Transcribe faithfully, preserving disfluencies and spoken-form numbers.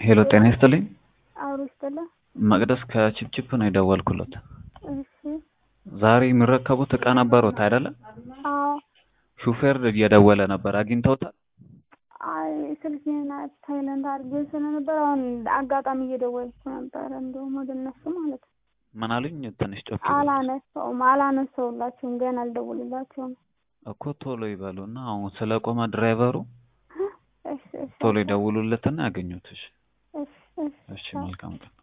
ሄሎ ጤና ይስጥልኝ። አውሩ ይስጥልኝ። መቅደስ ከቺፕቺፕ ነው የደወልኩለት። እሺ ዛሬ የሚረከቡት እቃ ነበሩት አይደለ? አዎ። ሹፌር እየደወለ ነበር አግኝተውታል? አይ ስልኬን ሳይለንት አድርጌ ስለነበር አሁን አጋጣሚ እየደወልኩ ነበር እንደውም ወደ እነሱ ማለት ነው። ምን አሉኝ? ትንሽ ጮክ ይበሉ። አላነሳውም አላነሳውላችሁም ገና አልደውልላችሁም እኮ ቶሎ ይበሉና አሁን ስለቆመ ድራይቨሩ እሺ እሺ ቶሎ ይደውሉለትና ያገኙት። እሺ እሺ እሺ እሺ መልካም ቀን።